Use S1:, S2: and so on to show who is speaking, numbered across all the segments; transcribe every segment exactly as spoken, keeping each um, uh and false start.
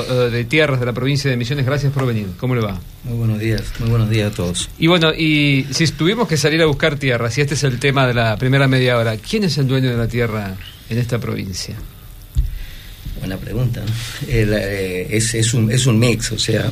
S1: uh, de Tierras de la provincia de Misiones, gracias por venir. ¿Cómo le va?
S2: Muy buenos días, muy buenos días a todos.
S1: Y bueno, y si tuvimos que salir a buscar tierras, y este es el tema de la primera media hora, ¿quién es el dueño de la tierra en esta provincia?
S2: Buena pregunta, ¿no? Eh, la, eh, es, es, un, es un mix, o sea,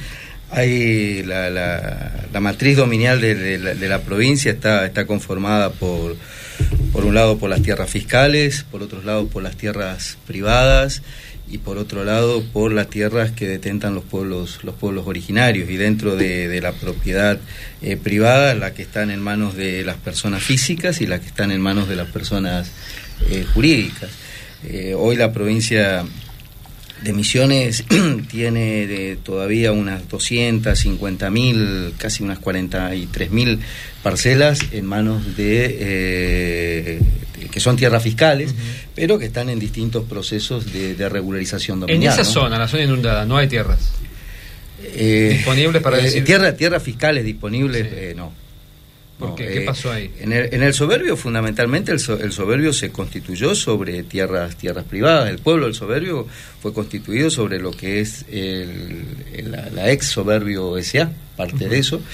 S2: hay la, la, la matriz dominial de, de, la, de la provincia está, está conformada por, por un lado por las tierras fiscales, por otro lado por las tierras privadas, y por otro lado por las tierras que detentan los pueblos los pueblos originarios, y dentro de, de la propiedad eh, privada, la que están en manos de las personas físicas y la que están en manos de las personas eh, jurídicas. Eh, hoy la provincia de Misiones tiene de, todavía unas doscientas cincuenta mil, casi unas cuarenta y tres mil parcelas en manos de, eh, de que son tierras fiscales, uh-huh. pero que están en distintos procesos de, de regularización dominial.
S1: En esa
S2: ¿no?
S1: zona, la zona inundada, no hay tierras
S2: eh,
S1: disponibles para
S2: eh,
S1: decir...
S2: Tierra, tierras fiscales disponibles, sí. eh, no.
S1: ¿Por
S2: no,
S1: qué?
S2: Eh,
S1: ¿Qué pasó ahí?
S2: En el, en el Soberbio, fundamentalmente, el, so, el Soberbio se constituyó sobre tierras tierras privadas. El pueblo del Soberbio fue constituido sobre lo que es el, el, la, la ex Soberbio S A, parte uh-huh. de eso.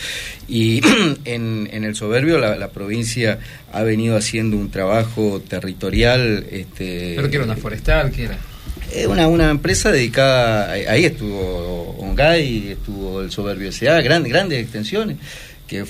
S2: Y en, en el Soberbio la, la provincia ha venido haciendo un trabajo territorial. Este,
S1: ¿Pero qué era, una forestal? ¿Qué era?
S2: Una, una empresa dedicada, ahí estuvo Ongay, estuvo el Soberbio S A, grandes, grandes extensiones, que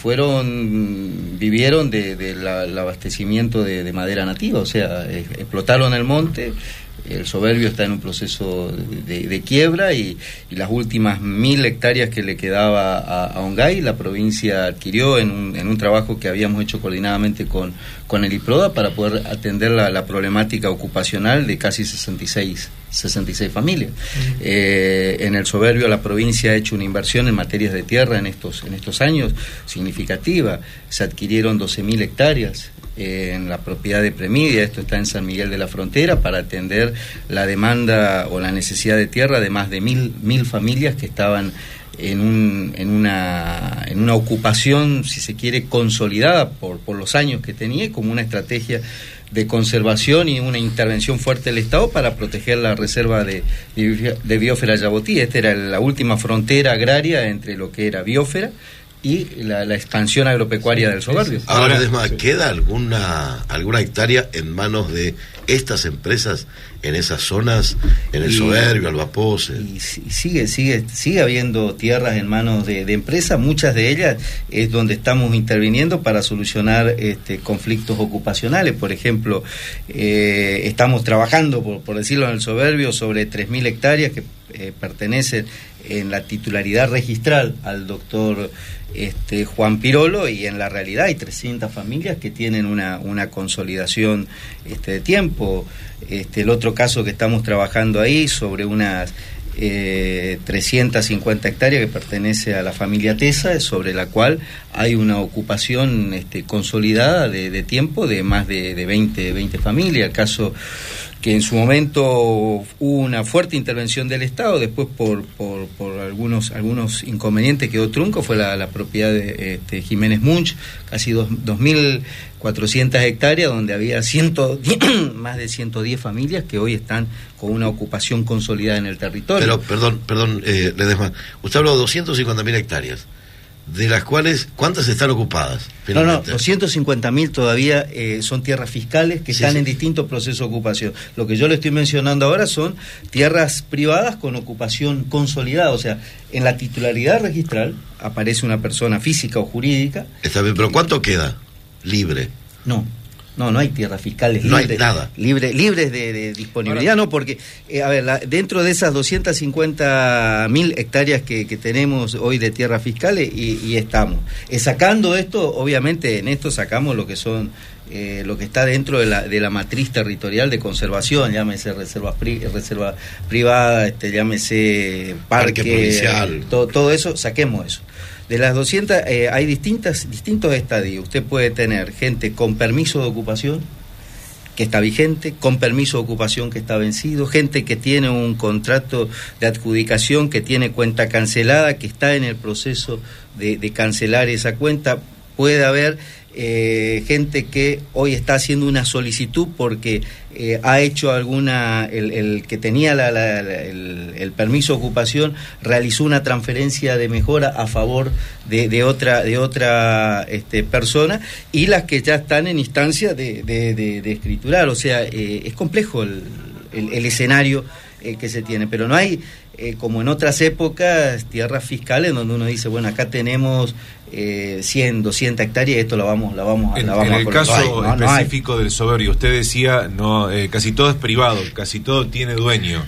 S2: fueron, vivieron del de la, el abastecimiento de, de madera nativa, o sea, eh, explotaron el monte. El Soberbio está en un proceso de, de quiebra, y, y las últimas mil hectáreas que le quedaba a, a Ongay, la provincia adquirió en un, en un trabajo que habíamos hecho coordinadamente con, con el IPRODA para poder atender la, la problemática ocupacional de casi sesenta y seis familias. Uh-huh. Eh, en el Soberbio la provincia ha hecho una inversión en materias de tierra en estos, en estos años significativa. Se adquirieron doce mil hectáreas en la propiedad de Premidia, esto está en San Miguel de la Frontera, para atender la demanda o la necesidad de tierra de más de mil, mil familias que estaban en, un, en, una, en una ocupación, si se quiere, consolidada por, por los años que tenía, como una estrategia de conservación y una intervención fuerte del Estado para proteger la reserva de, de, de biosfera Yabotí. Esta era la última frontera agraria entre lo que era biosfera y la, la expansión agropecuaria del Soberbio.
S3: Ahora, Ledesma, sí. ¿queda alguna alguna hectárea en manos de estas empresas en esas zonas, en el y, Soberbio, Albapose?
S2: Y, y sigue sigue sigue habiendo tierras en manos de, de empresas, muchas de ellas es donde estamos interviniendo para solucionar este, conflictos ocupacionales. Por ejemplo, eh, estamos trabajando, por, por decirlo, en el Soberbio sobre tres mil hectáreas que eh, pertenecen en la titularidad registral al doctor este, Juan Pirolo, y en la realidad hay trescientas familias que tienen una, una consolidación este, de tiempo. Este, el otro caso que estamos trabajando ahí sobre unas eh, trescientas cincuenta hectáreas que pertenece a la familia Tesa, sobre la cual hay una ocupación este, consolidada de, de tiempo de más de, de veinte, veinte familias. El caso que en su momento hubo una fuerte intervención del Estado, después por por, por algunos algunos inconvenientes quedó trunco, fue la, la propiedad de este, Jiménez Munch, casi dos mil cuatrocientas hectáreas, donde había ciento diez, más de ciento diez familias que hoy están con una ocupación consolidada en el territorio.
S3: Pero, perdón, perdón, eh, Ledesma, usted habló de doscientas cincuenta mil hectáreas, de las cuales, ¿cuántas están ocupadas?
S2: Finalmente? No, no, doscientas cincuenta mil todavía eh, son tierras fiscales que sí, están sí. en distintos procesos de ocupación. Lo que yo le estoy mencionando ahora son tierras privadas con ocupación consolidada, o sea, en la titularidad registral aparece una persona física o jurídica.
S3: Está bien, pero ¿cuánto queda libre?
S2: No. No, no hay tierras fiscales libres.
S3: No hay nada.
S2: Libre, libres de, de disponibilidad, Ahora, no, porque, eh, a ver, la, dentro de esas doscientas cincuenta mil hectáreas que, que tenemos hoy de tierras fiscales, y, y estamos. Eh, sacando esto, obviamente en esto sacamos lo que son, eh, lo que está dentro de la, de la matriz territorial de conservación, llámese reservas pri, reserva privada, este, llámese parque,
S3: parque policial.
S2: Todo, todo eso, saquemos eso. De las doscientas eh, hay distintas distintos estadios. Usted puede tener gente con permiso de ocupación que está vigente, con permiso de ocupación que está vencido, gente que tiene un contrato de adjudicación que tiene cuenta cancelada, que está en el proceso de, de cancelar esa cuenta. Puede haber eh, gente que hoy está haciendo una solicitud porque eh, ha hecho alguna, el, el que tenía la, la, la, el, el permiso de ocupación realizó una transferencia de mejora a favor de, de otra de otra este, persona, y las que ya están en instancia de, de, de, de escriturar. O sea, eh, es complejo el, el, el escenario eh, que se tiene, pero no hay, eh, como en otras épocas, tierras fiscales donde uno dice, bueno, acá tenemos eh, cien, doscientas hectáreas, esto lo vamos, la vamos,
S4: en,
S2: la vamos
S4: en
S2: a
S4: el
S2: colocar.
S4: caso
S2: no, no
S4: específico del Soberbio, usted decía, no, eh, casi todo es privado, casi todo tiene dueño.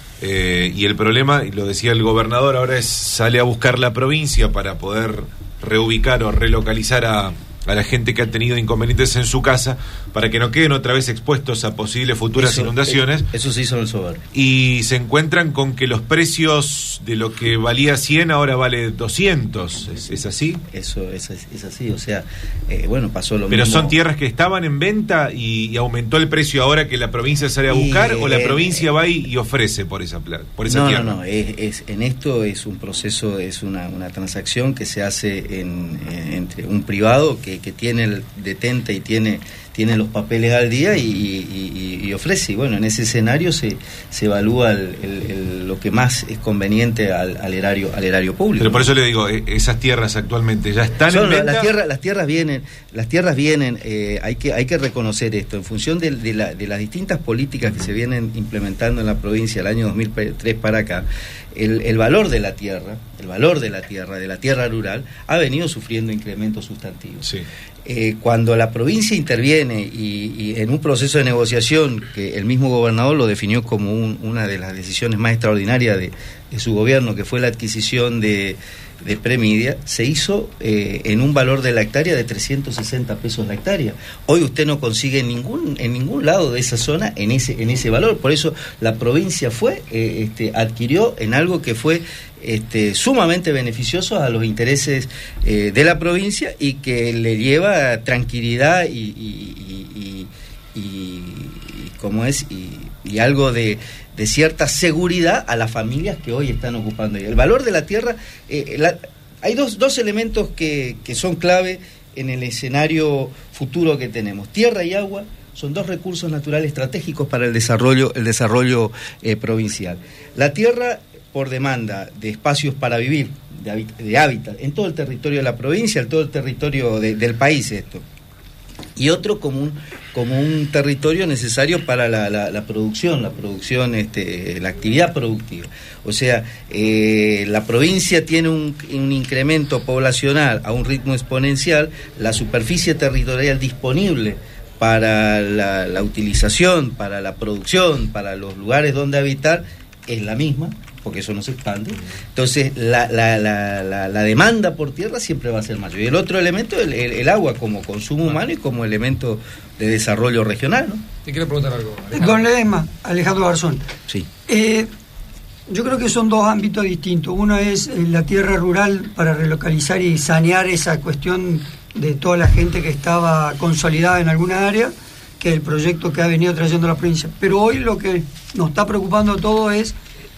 S4: Eh, y el problema, y lo decía el gobernador, ahora es sale a buscar la provincia para poder reubicar o relocalizar a, a la gente que ha tenido inconvenientes en su casa, para que no queden otra vez expuestos a posibles futuras
S2: eso,
S4: inundaciones.
S2: Eso se hizo en el Soberbio.
S4: Y se encuentran con que los precios de lo que valía cien ahora vale doscientos. ¿Es, es así?
S2: Eso es, es así, o sea, eh, bueno, pasó lo
S4: Pero
S2: mismo.
S4: son tierras que estaban en venta y, y aumentó el precio ahora que la provincia sale a buscar, y, o la eh, provincia va y, y ofrece por esa plata, por esa
S2: no,
S4: tierra.
S2: No, no, es, es, en esto es un proceso, es una, una transacción que se hace en, en, entre un privado que, que tiene el detente y tiene tiene los papeles al día y, y, y, y ofrece. Y bueno, en ese escenario se, se evalúa el, el, el, lo que más es conveniente al, al erario al erario público.
S4: Pero por eso le digo, esas tierras actualmente ya están
S2: Son,
S4: en venta.
S2: Las tierras, las tierras vienen, las tierras vienen. Eh, hay que hay que reconocer esto en función de, de, la, de las distintas políticas que se vienen implementando en la provincia del año dos mil tres para acá. El, el valor de la tierra, el valor de la tierra, de la tierra rural, ha venido sufriendo incrementos sustantivos.
S4: Sí.
S2: Eh, cuando la provincia interviene y, y en un proceso de negociación que el mismo gobernador lo definió como un, una de las decisiones más extraordinarias de, de su gobierno, que fue la adquisición de, de Premidia, se hizo eh, en un valor de la hectárea de trescientos sesenta pesos la hectárea. Hoy usted no consigue en ningún en ningún lado de esa zona en ese en ese valor. Por eso la provincia fue eh, este, adquirió en algo que fue Este, sumamente beneficiosos a los intereses eh, de la provincia y que le lleva tranquilidad y, y, y, y, y como es y, y algo de, de cierta seguridad a las familias que hoy están ocupando. El valor de la tierra, eh, la, hay dos, dos elementos que, que son clave en el escenario futuro que tenemos. Tierra y agua son dos recursos naturales estratégicos para el desarrollo, el desarrollo eh, provincial. La tierra, por demanda de espacios para vivir, de, hábitat, de hábitat, en todo el territorio de la provincia, en todo el territorio de, del país esto. Y otro como un, como un territorio necesario para la, la, la producción, la producción, este, la actividad productiva. O sea, eh, la provincia tiene un, un incremento poblacional a un ritmo exponencial, la superficie territorial disponible para la, la utilización, para la producción, para los lugares donde habitar, es la misma, porque eso no se expande. Entonces la, la, la, la, la demanda por tierra siempre va a ser mayor. Y el otro elemento, el, el, el agua como consumo humano y como elemento de desarrollo regional, ¿no?
S1: Te quiero preguntar algo,
S5: Alejandro. Don Ledesma, Alejandro Garzón.
S2: Sí.
S5: Eh, yo creo que son dos ámbitos distintos. Uno es la tierra rural para relocalizar y sanear esa cuestión de toda la gente que estaba consolidada en alguna área, que es el proyecto que ha venido trayendo la provincia. Pero hoy lo que nos está preocupando todo es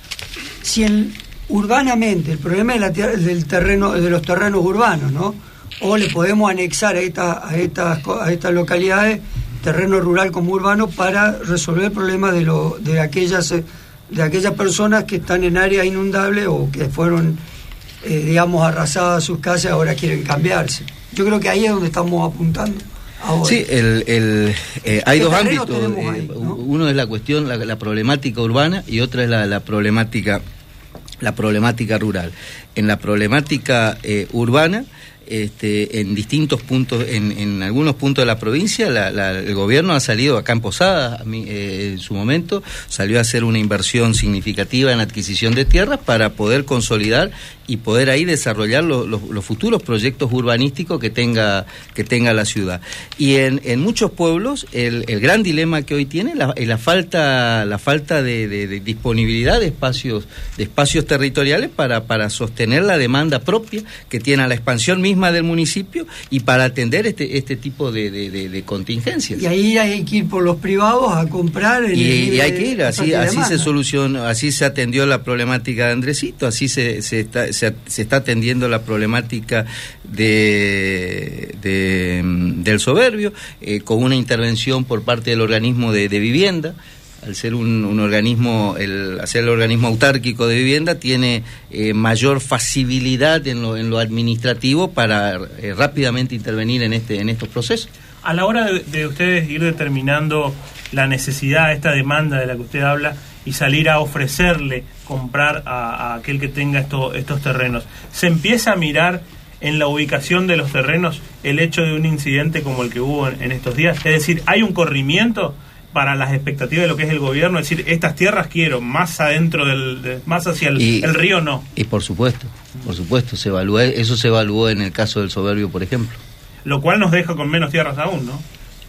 S5: si el, urbanamente el problema de la tierra, del terreno, de los terrenos urbanos, ¿no? O le podemos anexar a estas a estas a estas localidades terreno rural como urbano para resolver el problema de lo de aquellas de aquellas personas que están en áreas inundables o que fueron eh, digamos arrasadas sus casas y ahora quieren cambiarse. Yo creo que ahí es donde estamos apuntando. Ahora.
S2: Sí, el, el, eh, hay dos ámbitos.
S5: Ahí,
S2: eh,
S5: ¿no?
S2: Uno es la cuestión, la, la problemática urbana y otra es la, la problemática, la problemática rural. En la problemática eh, urbana, este, en distintos puntos, en, en algunos puntos de la provincia, la, la, el gobierno ha salido acá en Posadas, a mí, eh, en su momento, salió a hacer una inversión significativa en adquisición de tierras para poder consolidar y poder ahí desarrollar los, los, los futuros proyectos urbanísticos que tenga que tenga la ciudad. Y en, en muchos pueblos el, el gran dilema que hoy tiene la, es la falta la falta de, de, de disponibilidad de espacios de espacios territoriales para para sostener la demanda propia que tiene la expansión misma misma del municipio y para atender este este tipo de, de, de, de contingencias.
S5: Y ahí hay que ir por los privados a comprar. En
S2: y,
S5: el
S2: y hay que ir, así así se solucionó, así se atendió la problemática de Andresito, así se se está se, se está atendiendo la problemática de, de del Soberbio, eh, con una intervención por parte del organismo de, de vivienda. Al ser un, un organismo, el hacer el organismo autárquico de vivienda tiene eh, mayor facilidad en lo, en lo administrativo para eh, rápidamente intervenir en este en estos procesos.
S6: A la hora de, de ustedes ir determinando la necesidad, esta demanda de la que usted habla, y salir a ofrecerle comprar a, a aquel que tenga esto, estos terrenos, ¿se empieza a mirar en la ubicación de los terrenos el hecho de un incidente como el que hubo en, en estos días? Es decir, ¿hay un corrimiento para las expectativas de lo que es el gobierno? Es decir, estas tierras quiero, más adentro del, de, más hacia el,
S2: y,
S6: el río no.
S2: Y por supuesto, por supuesto, se evalúa, eso se evaluó en el caso del Soberbio, por ejemplo.
S6: Lo cual nos deja con menos tierras aún, ¿no?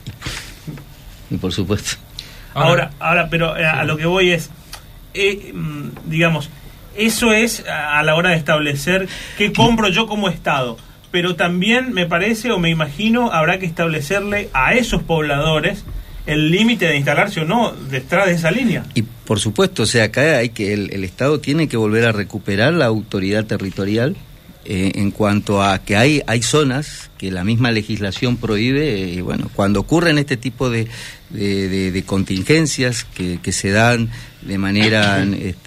S2: Y por supuesto.
S6: Ahora, ahora, pero a, a lo que voy es, eh, digamos, eso es a la hora de establecer qué compro yo como Estado. Pero también me parece o me imagino habrá que establecerle a esos pobladores el límite de instalarse o no detrás de esa línea.
S2: Y por supuesto, o sea, acá hay que el, el Estado tiene que volver a recuperar la autoridad territorial eh, en cuanto a que hay hay zonas que la misma legislación prohíbe, y eh, bueno, cuando ocurren este tipo de, de, de, de contingencias que, que se dan de manera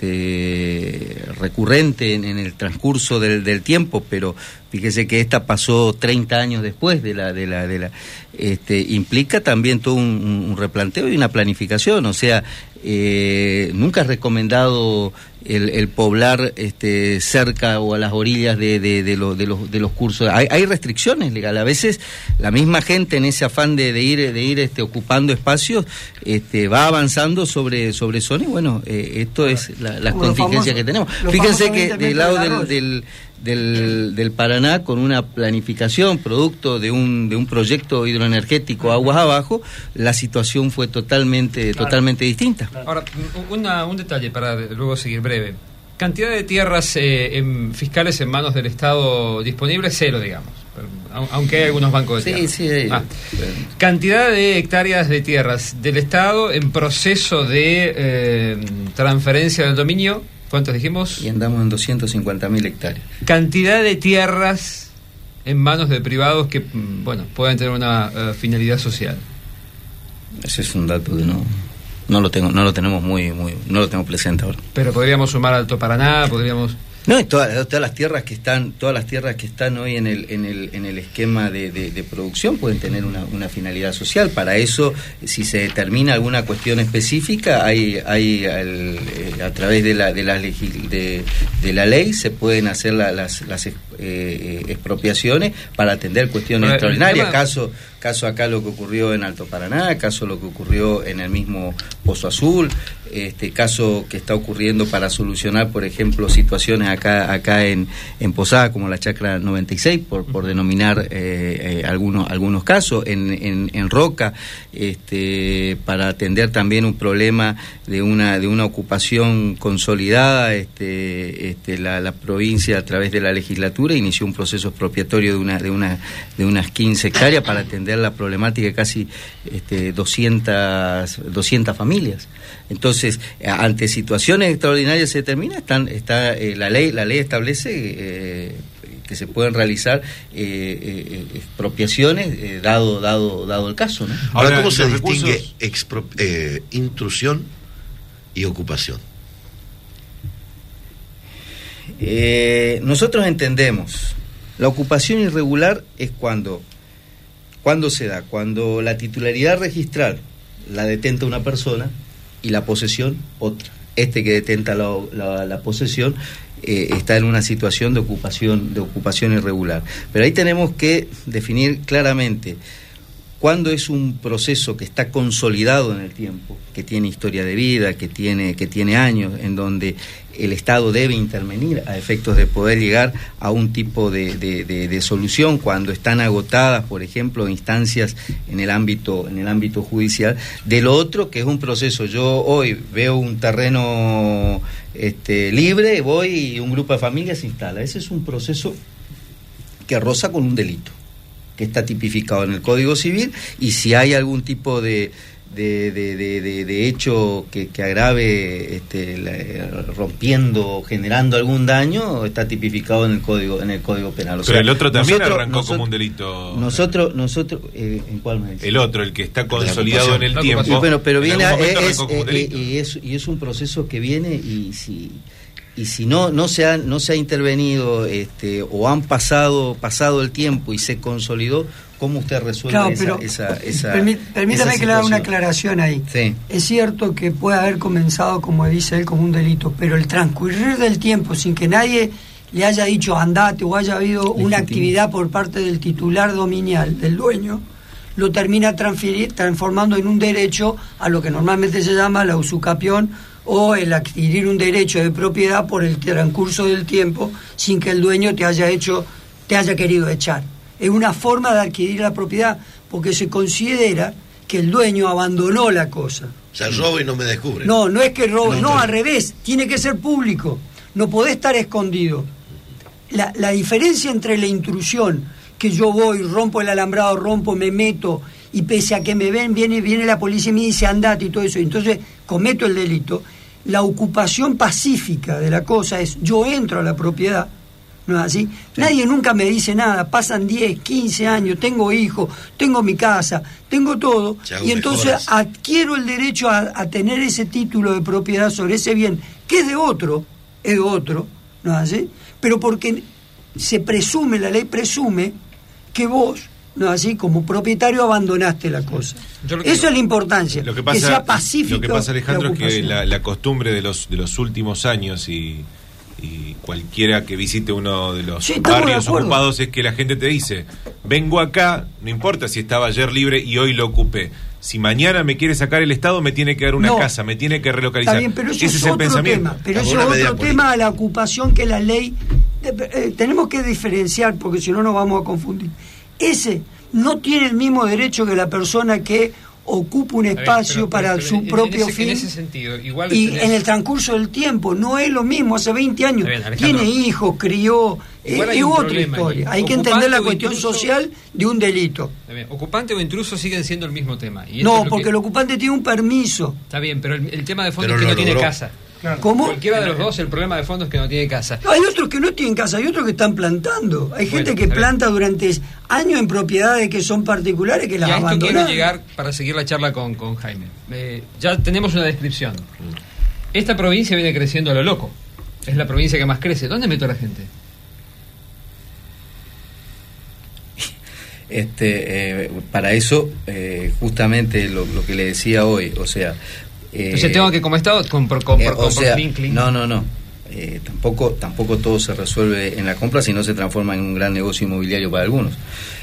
S2: este, recurrente en, en el transcurso del, del tiempo, pero fíjese que esta pasó treinta años después de la de la de la este, implica también todo un, un replanteo y una planificación, o sea, eh, nunca es recomendado el, el poblar este, cerca o a las orillas de, de, de, lo, de, los, de los cursos. Hay, hay restricciones legales. A veces la misma gente en ese afán de, de ir de ir este, ocupando espacios este, va avanzando sobre sobre zonas y bueno, eh, esto es la, las
S5: Como
S2: contingencias
S5: famosos,
S2: que tenemos.
S5: los
S2: Fíjense
S5: famosos
S2: que del lado del, del Del, del Paraná, con una planificación producto de un de un proyecto hidroenergético aguas abajo, la situación fue totalmente
S6: claro.
S2: totalmente distinta.
S6: Claro.
S1: Ahora, una, un detalle para luego seguir breve. Cantidad de tierras eh, en, fiscales en manos del Estado disponibles, cero, digamos. Aunque hay algunos bancos de
S2: sí,
S1: tierras.
S2: Sí, sí.
S1: Ah. Cantidad de hectáreas de tierras del Estado en proceso de eh, transferencia del dominio. ¿Cuántos dijimos?
S2: Y andamos en doscientas cincuenta mil hectáreas.
S1: Cantidad de tierras en manos de privados que, bueno, puedan tener una uh, finalidad social.
S2: Ese es un dato que no no lo tengo no lo tenemos muy muy no lo tengo presente ahora.
S1: Pero podríamos sumar Alto Paraná, podríamos.
S2: No, y todas, todas las tierras que están, todas las tierras que están hoy en el en el en el esquema de, de, de producción pueden tener una, una finalidad social. Para eso, si se determina alguna cuestión específica, hay hay el, eh, a través de la de la legis, de, de la ley se pueden hacer la, las las eh, expropiaciones para atender cuestiones
S1: Pero
S2: extraordinarias.
S1: Tema...
S2: Caso caso acá lo que ocurrió en Alto Paraná, caso lo que ocurrió en el mismo Pozo Azul, este caso que está ocurriendo para solucionar, por ejemplo, situaciones acá acá en, en Posada, como la Chacra noventa y seis, por, por denominar eh, eh, algunos algunos casos, en, en, en Roca, este para atender también un problema de una de una ocupación consolidada, este, este la, la provincia a través de la legislatura inició un proceso expropiatorio de una de una de unas quince hectáreas para atender la problemática de casi este, doscientas familias. Entonces, ante situaciones extraordinarias se determina, están, está eh, la ley la ley establece eh, que se pueden realizar eh, eh, expropiaciones eh, dado dado dado el caso, ¿no?
S3: Ahora,
S4: Ahora,
S3: ¿cómo se
S4: los
S3: distingue
S4: recursos...
S3: expro, eh, intrusión y ocupación?
S2: Eh, nosotros entendemos, la ocupación irregular es cuando cuando se da, cuando la titularidad registral la detenta una persona y la posesión otra. Este que detenta la, la, la posesión eh, está en una situación de ocupación de ocupación irregular. Pero ahí tenemos que definir claramente cuándo es un proceso que está consolidado en el tiempo, que tiene historia de vida, que tiene que tiene años, en donde el Estado debe intervenir a efectos de poder llegar a un tipo de, de, de, de solución cuando están agotadas, por ejemplo, instancias en el ámbito en el ámbito judicial. De lo otro, que es un proceso, yo hoy veo un terreno este, libre, voy y un grupo de familias se instala. Ese es un proceso que roza con un delito, que está tipificado en el Código Civil, y si hay algún tipo de de, de, de, de, de hecho que, que agrave este, la, rompiendo, generando algún daño, está tipificado en el Código en el Código Penal. O
S4: Pero
S2: sea,
S4: el otro también
S2: nosotros,
S4: arrancó
S2: nosotros,
S4: como un delito.
S2: Nosotros, nosotros eh, ¿en cuál me dice?
S4: El otro, el que está consolidado en el
S1: La
S4: tiempo.
S2: Sí, bueno, pero viene a, es,
S4: como un
S2: es, y, es, y es un proceso que viene y si y si no no se ha no se ha intervenido este o han pasado pasado el tiempo y se consolidó, ¿cómo usted resuelve
S5: claro,
S2: esa,
S5: pero
S2: esa, esa
S5: permí, permítame
S2: esa
S5: que le haga una
S2: situación?
S5: aclaración ahí.
S2: Sí.
S5: Es cierto que puede haber comenzado, como dice él, como un delito, pero el transcurrir del tiempo sin que nadie le haya dicho andate o haya habido
S2: Legítimo.
S5: una actividad por parte del titular dominial, del dueño, lo termina transferir, transformando en un derecho a lo que normalmente se llama la usucapión o el adquirir un derecho de propiedad por el transcurso del tiempo sin que el dueño te haya hecho, te haya querido echar. Es una forma de adquirir la propiedad porque se considera que el dueño abandonó la cosa.
S3: O sea, robo y no me descubre.
S5: No, no es que robe,
S3: No,
S5: no,
S3: no.
S5: al revés, tiene que ser público, no podés estar escondido. La, la diferencia entre la intrusión, que yo voy, rompo el alambrado, rompo, me meto, y pese a que me ven, viene, viene la policía y me dice andate y todo eso, entonces cometo el delito. La ocupación pacífica de la cosa es, yo entro a la propiedad, ¿no es así? Sí. Nadie nunca me dice nada, pasan diez, quince años, tengo hijos, tengo mi casa, tengo todo, y entonces mejoras. Adquiero el derecho a, a tener ese título de propiedad sobre ese bien, que es de otro, es de otro, ¿no es así? Pero porque se presume, la ley presume que vos, no así, como propietario abandonaste la cosa.
S1: Yo lo
S5: que Eso
S1: digo,
S5: es la importancia,
S4: lo que, pasa,
S5: que sea pacífico.
S4: Lo que pasa, Alejandro,
S5: la
S4: es que la, la costumbre de los de los últimos años y, y cualquiera que visite uno de los
S5: sí,
S4: barrios
S5: de
S4: ocupados es que la gente te dice, vengo acá, no importa si estaba ayer libre y hoy lo ocupé. Si mañana me quiere sacar el Estado, me tiene que dar una
S5: no,
S4: casa, me tiene que relocalizar.
S5: Está bien, pero eso
S4: Ese
S5: es,
S4: es el
S5: otro
S4: pensamiento.
S5: tema. Pero eso es otro tema a la ocupación que la ley... Eh, eh, tenemos que diferenciar, porque si no nos vamos a confundir. Ese no tiene el mismo derecho que la persona que ocupa un espacio
S1: pero, pero,
S5: para
S1: pero,
S5: su
S1: en,
S5: propio
S1: en ese,
S5: fin.
S1: En ese sentido, igual
S5: y
S1: tenés...
S5: en el transcurso del tiempo, no es lo mismo, hace veinte años,
S1: bien,
S5: tiene hijos, crió, eh, es otra historia. Hay que entender la cuestión intruso, social de un delito.
S1: Bien, ocupante o intruso siguen siendo el mismo tema. Y
S5: no,
S1: es
S5: porque
S1: que...
S5: el ocupante tiene un permiso.
S1: Está bien, pero el, el tema de fondo
S3: pero
S1: es que no
S3: logró.
S1: tiene casa.
S5: Claro. ¿Cómo?
S1: Cualquiera de los dos, el problema de fondo es que no tiene casa.
S5: No, hay otros que no tienen casa, hay otros que están plantando. Hay
S1: bueno,
S5: gente que planta durante años en propiedades que son particulares que las
S1: y a esto
S5: abandonan.
S1: quiero llegar para seguir la charla con, con Jaime. Eh, ya tenemos una descripción. Esta provincia viene creciendo a lo loco. Es la provincia que más crece. ¿Dónde meto a la gente?
S2: Este, eh, para eso, eh, justamente lo, lo que le decía hoy, o sea... Eh,
S1: Entonces tengo que, como Estado, comprar con,
S2: eh,
S1: con,
S2: o sea,
S1: clean, clean.
S2: No, no, no. Eh, tampoco, tampoco todo se resuelve en la compra, si no se transforma en un gran negocio inmobiliario para algunos.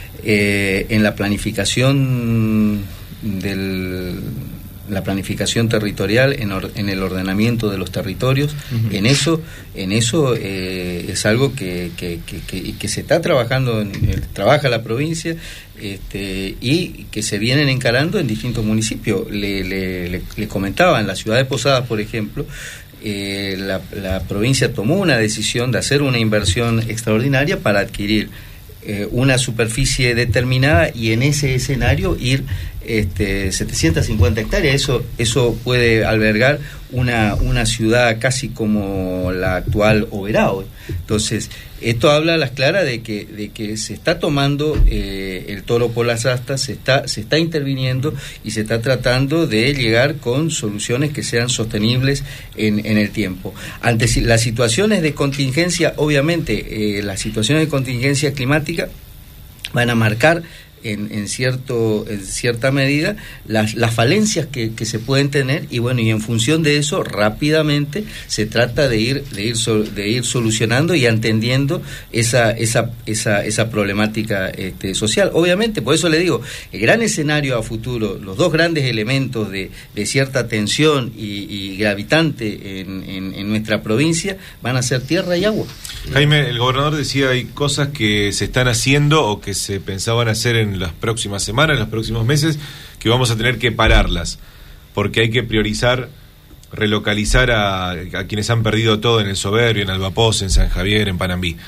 S2: Eh, en la planificación del... la planificación territorial, en, or, en el ordenamiento de los territorios, uh-huh. en eso en eso eh, es algo que, que, que, que, que se está trabajando, en, eh, trabaja la provincia este, y que se vienen encarando en distintos municipios. Le, le, le, le comentaba, en la ciudad de Posadas, por ejemplo, eh, la, la provincia tomó una decisión de hacer una inversión extraordinaria para adquirir eh, una superficie determinada y en ese escenario ir este, setecientas cincuenta hectáreas. Eso eso puede albergar una una ciudad casi como la actual Oberá. Entonces esto habla a las claras de que de que se está tomando eh, el toro por las astas, se está se está interviniendo y se está tratando de llegar con soluciones que sean sostenibles en, en el tiempo. Ante las situaciones de contingencia, obviamente eh, las situaciones de contingencia climática van a marcar En, en cierto en cierta medida las, las falencias que, que se pueden tener y bueno y en función de eso rápidamente se trata de ir de ir sol, de ir solucionando y entendiendo esa esa esa esa problemática este, social. Obviamente, por eso le digo, el gran escenario a futuro, los dos grandes elementos de, de cierta tensión y, y gravitante en, en, en nuestra provincia van a ser tierra y agua.
S4: Jaime, el gobernador decía hay cosas que se están haciendo o que se pensaban hacer en las próximas semanas, en los próximos meses, que vamos a tener que pararlas, porque hay que priorizar relocalizar a, a quienes han perdido todo en el Soberbio, en Albapoz, en San Javier, en Panambí.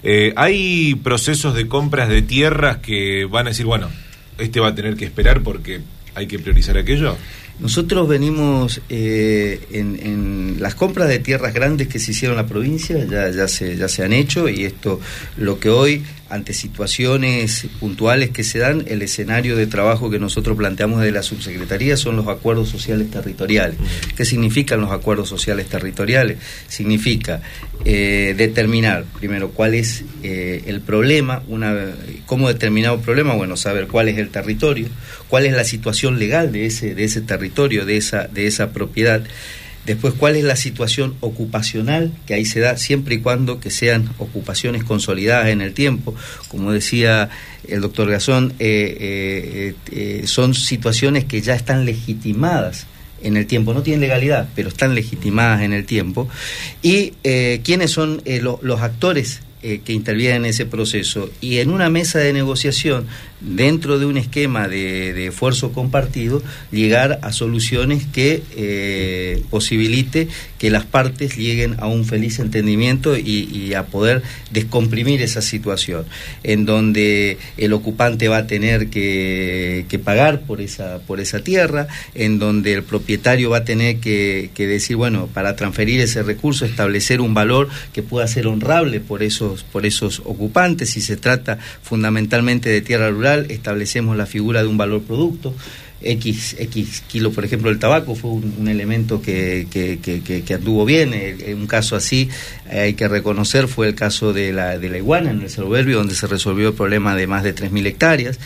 S4: Eh, ¿Hay procesos de compras de tierras que van a decir, bueno, este va a tener que esperar porque hay que priorizar aquello?
S2: Nosotros venimos eh, en, en las compras de tierras grandes que se hicieron en la provincia, ya, ya, se, ya se han hecho, y esto, lo que hoy, ante situaciones puntuales que se dan, el escenario de trabajo que nosotros planteamos de la subsecretaría son los acuerdos sociales territoriales. ¿Qué significan los acuerdos sociales territoriales? Significa eh, determinar, primero, cuál es eh, el problema, una, cómo determinar un problema, bueno, saber cuál es el territorio, cuál es la situación legal de ese, de ese territorio, de esa, de esa propiedad. Después, cuál es la situación ocupacional, que ahí se da siempre y cuando que sean ocupaciones consolidadas en el tiempo. Como decía el doctor Garzón, eh, eh, eh, son situaciones que ya están legitimadas en el tiempo, no tienen legalidad, pero están legitimadas en el tiempo. Y eh, quiénes son eh, lo, los actores eh, que intervienen en ese proceso. Y en una mesa de negociación, dentro de un esquema de, de esfuerzo compartido, llegar a soluciones que eh, posibilite que las partes lleguen a un feliz entendimiento y, y a poder descomprimir esa situación, en donde el ocupante va a tener que, que pagar por esa, por esa tierra, en donde el propietario va a tener que, que decir, bueno, para transferir ese recurso, establecer un valor que pueda ser honrable por esos, por esos ocupantes. Si se trata fundamentalmente de tierra rural, establecemos la figura de un valor producto. X, X kilo, por ejemplo, el tabaco fue un, un elemento que, que, que, que, que anduvo bien. Eh, un caso así, eh, hay que reconocer, fue el caso de la, de la iguana en el Soberbio, donde se resolvió el problema de más de tres mil hectáreas.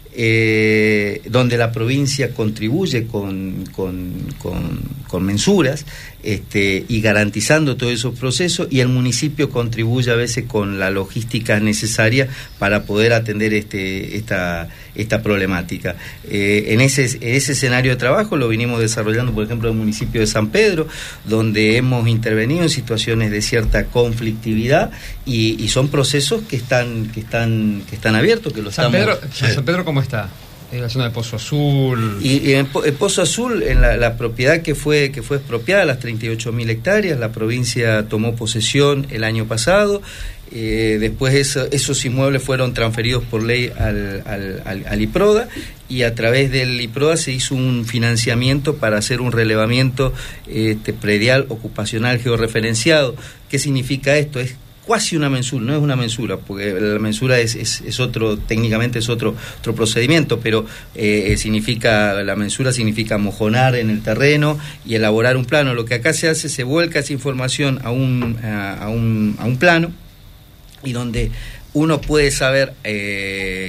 S2: Eh, donde la provincia contribuye con, con, con, con mensuras este, y garantizando todos esos procesos, y el municipio contribuye a veces con la logística necesaria para poder atender este, esta, esta problemática. Eh, en, ese, en ese escenario de trabajo lo vinimos desarrollando, por ejemplo, en el municipio de San Pedro, donde hemos intervenido en situaciones de cierta conflictividad, y, y son procesos que están, que están, que están abiertos, que lo
S1: San
S2: estamos...
S1: Pedro, San Pedro, ¿cómo está? En la zona de Pozo Azul.
S2: Y, y en Po- en Pozo Azul, en la, la propiedad que fue que fue expropiada, las treinta y ocho mil hectáreas, la provincia tomó posesión el año pasado. Eh, después eso, esos inmuebles fueron transferidos por ley al, al, al, al IPRODA, y a través del IPRODA se hizo un financiamiento para hacer un relevamiento este, predial ocupacional georreferenciado. ¿Qué significa esto? Es casi una mensura, no es una mensura, porque la mensura es, es, es otro, técnicamente es otro, otro procedimiento, pero eh, significa, la mensura significa mojonar en el terreno y elaborar un plano. Lo que acá se hace, se vuelca esa información a un, a, a un, a un plano, y donde uno puede saber eh,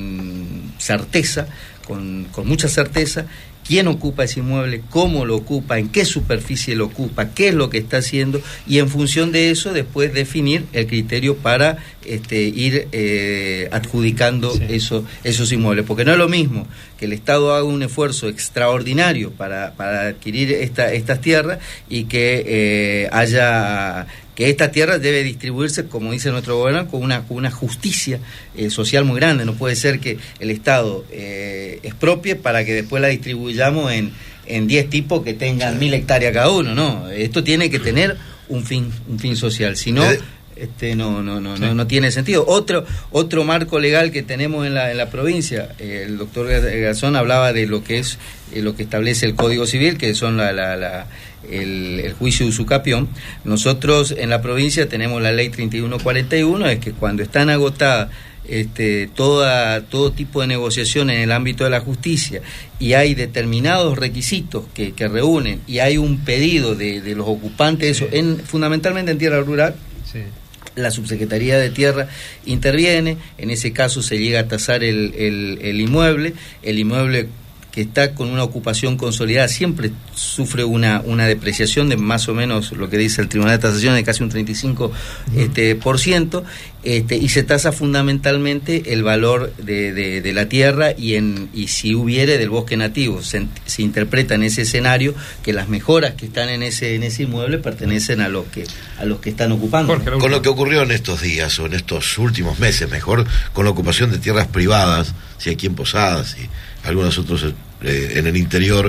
S2: con certeza, con, con mucha certeza, quién ocupa ese inmueble, cómo lo ocupa, en qué superficie lo ocupa, qué es lo que está haciendo, y en función de eso después definir el criterio para este, ir eh, adjudicando sí. eso, esos inmuebles. Porque no es lo mismo que el Estado haga un esfuerzo extraordinario para, para adquirir esta, estas tierras, y que eh, haya... que esta tierra debe distribuirse, como dice nuestro gobernador, con una, con una justicia eh, social muy grande. No puede ser que el Estado eh, expropie para que después la distribuyamos en en diez tipos que tengan mil hectáreas cada uno. No, esto tiene que tener un fin un fin social, si no este no no no, sí. no no tiene sentido. Otro otro marco legal que tenemos en la en la provincia, eh, el doctor Garzón hablaba de lo que es eh, lo que establece el Código Civil, que son la la, la El, el juicio de usucapión. Nosotros en la provincia tenemos la ley treinta y uno cuarenta y uno, es que cuando están agotadas este, toda, todo tipo de negociación en el ámbito de la justicia, y hay determinados requisitos que, que reúnen, y hay un pedido de, de los ocupantes, sí. eso, en, fundamentalmente en tierra rural, sí. la Subsecretaría de Tierra interviene. En ese caso se llega a tasar el, el, el inmueble, el inmueble que está con una ocupación consolidada siempre sufre una, una depreciación de más o menos lo que dice el Tribunal de Tasación, de casi un treinta y cinco uh-huh. este, por ciento, este, y se tasa fundamentalmente el valor de, de, de la tierra, y en y si hubiere del bosque nativo. Se, se interpreta en ese escenario que las mejoras que están en ese en ese inmueble pertenecen a los que a los que están ocupando.
S3: Jorge, con lo que ocurrió en estos días, o en estos últimos meses, mejor, con la ocupación de tierras privadas, si aquí en Posadas y algunos otros eh, en el interior,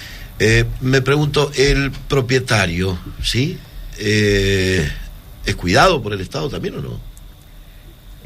S3: eh, me pregunto, el propietario, ¿sí? Eh, ¿es cuidado por el Estado también o no?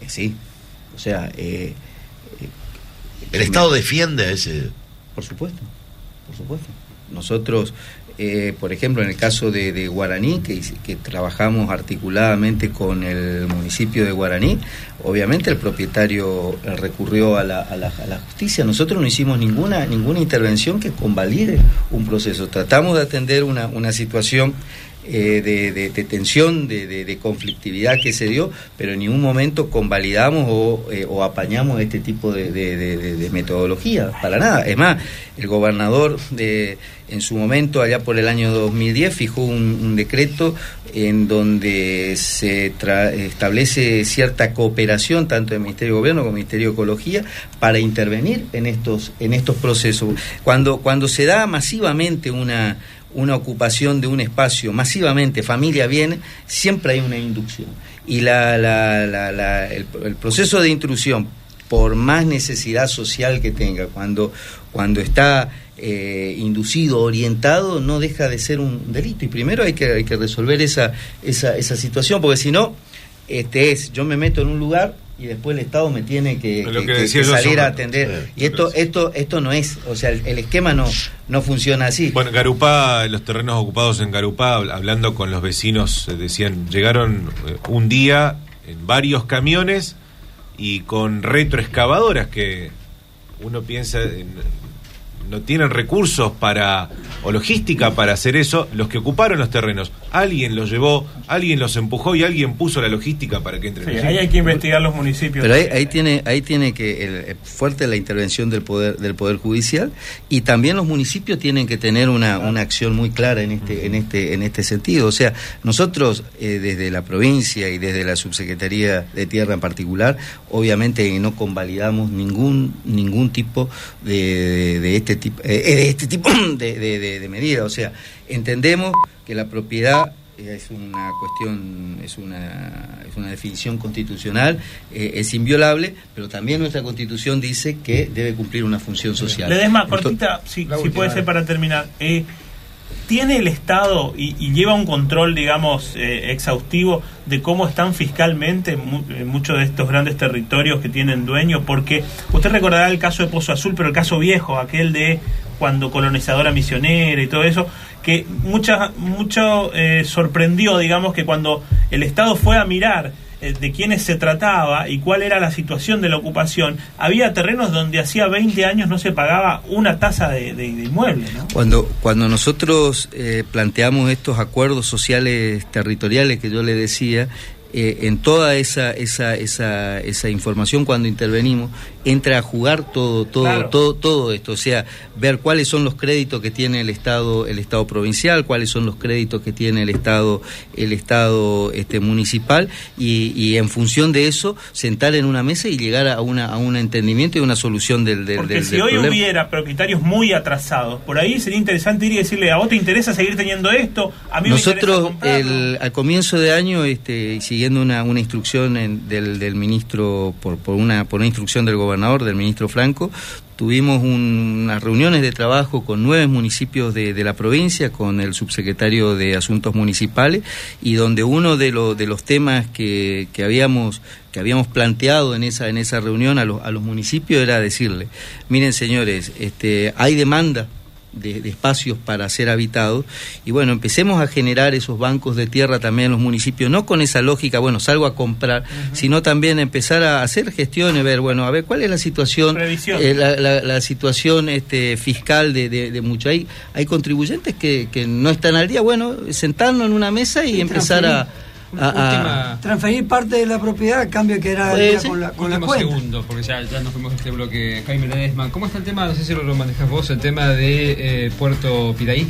S2: Eh, sí, o sea... Eh, eh,
S3: ¿El Estado me... defiende a ese...?
S2: Por supuesto, por supuesto. Nosotros... Eh, por ejemplo, en el caso de, de Guaraní, que, que trabajamos articuladamente con el municipio de Guaraní, obviamente el propietario recurrió a la, a la, a la justicia. Nosotros no hicimos ninguna ninguna intervención que convalide un proceso. Tratamos de atender una, una situación eh, de, de, de tensión, de, de, de conflictividad que se dio, pero en ningún momento convalidamos o, eh, o apañamos este tipo de, de, de, de metodología, para nada. Es más, el gobernador de... en su momento, allá por el año dos mil diez, fijó un, un decreto en donde se tra- establece cierta cooperación tanto del Ministerio de Gobierno como del Ministerio de Ecología para intervenir en estos en estos procesos. Cuando cuando se da masivamente una una ocupación de un espacio, masivamente, familia viene, siempre hay una inducción. Y la, la, la, la, el, el proceso de intrusión, por más necesidad social que tenga, cuando, cuando está eh, inducido, orientado, no deja de ser un delito. Y primero hay que, hay que resolver esa, esa, esa situación, porque si no, este es, yo me meto en un lugar y después el Estado me tiene que, que, que, que salir a atender. Sí, y esto, esto, esto no es, o sea, el, el esquema no, no funciona así.
S4: Bueno, Garupá, los terrenos ocupados en Garupá, hablando con los vecinos, decían, llegaron un día en varios camiones y con retroexcavadoras que uno piensa en, no tienen recursos para o logística para hacer eso, los que ocuparon los terrenos, alguien los llevó, alguien los empujó y alguien puso la logística para que entren.
S6: Sí, ahí hay que investigar los municipios.
S2: Pero ahí, ahí tiene ahí tiene que el, fuerte la intervención del poder del poder judicial, y también los municipios tienen que tener una, una acción muy clara en este en este en este sentido. O sea, nosotros eh, desde la provincia y desde la Subsecretaría de Tierra en particular, obviamente no convalidamos ningún ningún tipo de, de, de este tipo eh, de este tipo de, de, de, de medida. O sea, entendemos que la propiedad es una cuestión, es una es una definición constitucional, eh, es inviolable, pero también nuestra Constitución dice que debe cumplir una función social.
S6: Ledesma, cortita, si, si puede ser para terminar. Eh, ¿Tiene el Estado y, y lleva un control, digamos, eh, exhaustivo de cómo están fiscalmente mu- muchos de estos grandes territorios que tienen dueños? Porque usted recordará el caso de Pozo Azul, pero el caso viejo, aquel de cuando colonizadora misionera y todo eso, que mucha, mucho eh, sorprendió, digamos, que cuando el Estado fue a mirar eh, de quiénes se trataba y cuál era la situación de la ocupación, había terrenos donde hacía veinte años no se pagaba una tasa de, de, de inmueble, ¿no?
S2: Cuando, cuando nosotros eh, planteamos estos acuerdos sociales territoriales que yo le decía, eh, en toda esa, esa, esa, esa información cuando intervenimos, entra a jugar todo, todo, claro. todo, todo esto, o sea, ver cuáles son los créditos que tiene el Estado, el Estado provincial, cuáles son los créditos que tiene el Estado, el Estado este, municipal, y, y en función de eso sentar en una mesa y llegar a una, a un entendimiento y una solución del, del,
S6: Porque
S2: del,
S6: si
S2: del
S6: hoy
S2: problema.
S6: Hubiera propietarios muy atrasados, por ahí sería interesante ir y decirle, ¿a vos te interesa seguir teniendo esto? A mí
S2: Nosotros,
S6: me
S2: el, al comienzo de año, este, siguiendo una, una instrucción en, del, del ministro, por, por, una, por una instrucción del gobernador, del ministro Franco, tuvimos un, unas reuniones de trabajo con nueve municipios de, de la provincia, con el subsecretario de Asuntos Municipales, y donde uno de, lo, de los temas que, que habíamos que habíamos planteado en esa en esa reunión a los, a los municipios era decirle, miren señores, este, hay demanda De, de espacios para ser habitados, y bueno, empecemos a generar esos bancos de tierra también en los municipios, no con esa lógica, bueno, salgo a comprar, uh-huh. sino también empezar a hacer gestiones, ver, bueno, a ver cuál es la situación, eh, la, la, la situación este, fiscal de, de, de mucho. Hay, hay contribuyentes que, que no están al día, bueno, sentarnos en una mesa y, y empezar a A,
S5: a, transferir parte de la propiedad a cambio de que era
S1: eh, sí.
S5: con la, con la
S1: Último
S5: cuenta.
S1: segundo, porque ya, ya nos fuimos a este bloque. Jaime Ledesma, ¿cómo está el tema? No sé si lo, lo manejas vos, el tema de eh, Puerto Piraí,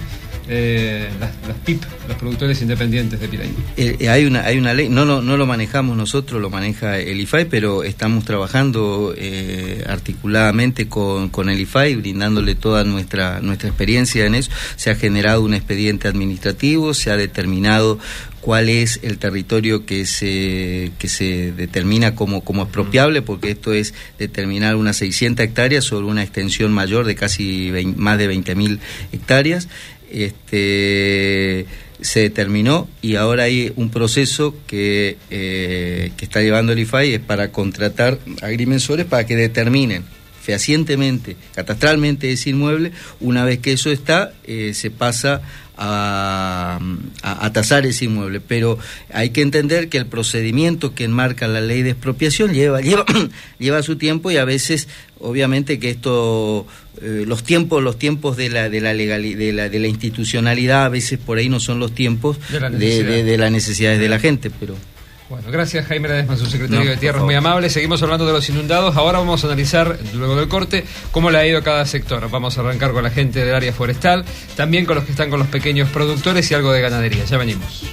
S1: eh, las, las P I P, los productores independientes de Piraí.
S2: Eh, hay una hay una ley, no lo, no lo manejamos nosotros, lo maneja el I F A I, pero estamos trabajando eh, articuladamente con, con el I F A I, brindándole toda nuestra nuestra experiencia en eso. Se ha generado un expediente administrativo, se ha determinado cuál es el territorio que se que se determina como, como expropiable, porque esto es determinar unas seiscientas hectáreas sobre una extensión mayor de casi veinte, más de veinte mil hectáreas. Este, se determinó y ahora hay un proceso que, eh, que está llevando el I F A I, es para contratar agrimensores para que determinen fehacientemente, catastralmente ese inmueble. Una vez que eso está, eh, se pasa a, a, a tasar ese inmueble, pero hay que entender que el procedimiento que enmarca la ley de expropiación lleva lleva lleva su tiempo, y a veces obviamente que esto eh, los tiempos los tiempos de la de la legalidad, de la de la institucionalidad, a veces por ahí no son los tiempos de, la de, de, de las necesidades de la gente, pero
S1: bueno, gracias Jaime Ledesma, su secretario
S2: No,
S1: de Tierras,
S2: por
S1: muy
S2: favor.
S1: amable. Seguimos hablando de los inundados. Ahora vamos a analizar, luego del corte, cómo le ha ido a cada sector. Vamos a arrancar con la gente del área forestal, también con los que están con los pequeños productores y algo de ganadería. Ya venimos.